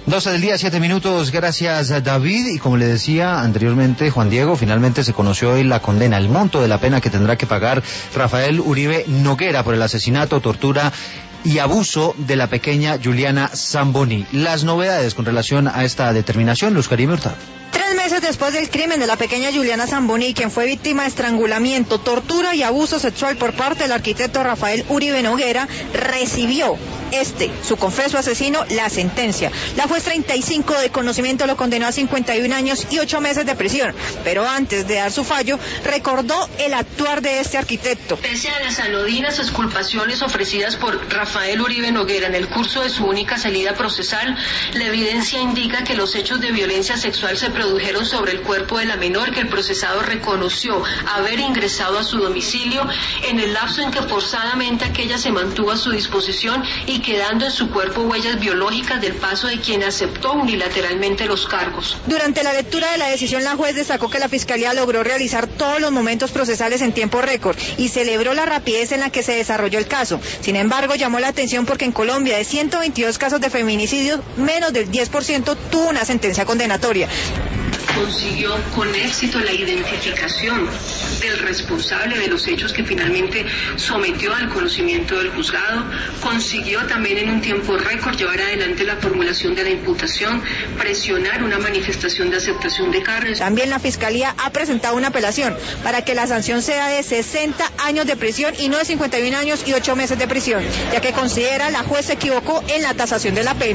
12 del día, 7 minutos, gracias David. Y como le decía anteriormente Juan Diego, finalmente se conoció hoy la condena, el monto de la pena que tendrá que pagar Rafael Uribe Noguera por el asesinato, tortura y abuso de la pequeña Juliana Zamboni. Las novedades con relación a esta determinación, Luz Karime Hurtado. 3 meses después del crimen de la pequeña Juliana Zamboni, quien fue víctima de estrangulamiento, tortura y abuso sexual por parte del arquitecto Rafael Uribe Noguera, recibió su confeso asesino, la sentencia. La juez 35 de conocimiento lo condenó a 51 años y 8 meses de prisión, pero antes de dar su fallo, recordó el actuar de este arquitecto. Pese a las anodinas exculpaciones ofrecidas por Rafael Uribe Noguera en el curso de su única salida procesal, la evidencia indica que los hechos de violencia sexual se produjeron sobre el cuerpo de la menor, que el procesado reconoció haber ingresado a su domicilio en el lapso en que forzadamente aquella se mantuvo a su disposición y quedando en su cuerpo huellas biológicas del paso de quien aceptó unilateralmente los cargos. Durante la lectura de la decisión, la juez destacó que la Fiscalía logró realizar todos los momentos procesales en tiempo récord y celebró la rapidez en la que se desarrolló el caso. Sin embargo, llamó la atención porque en Colombia, de 122 casos de feminicidios, menos del 10% tuvo una sentencia condenatoria. Consiguió con éxito la identificación del responsable de los hechos que finalmente sometió al conocimiento del juzgado, consiguió también en un tiempo récord llevar adelante la formulación de la imputación, presionar una manifestación de aceptación de cargos. También la Fiscalía ha presentado una apelación para que la sanción sea de 60 años de prisión y no de 51 años y 8 meses de prisión, ya que considera la juez se equivocó en la tasación de la pena.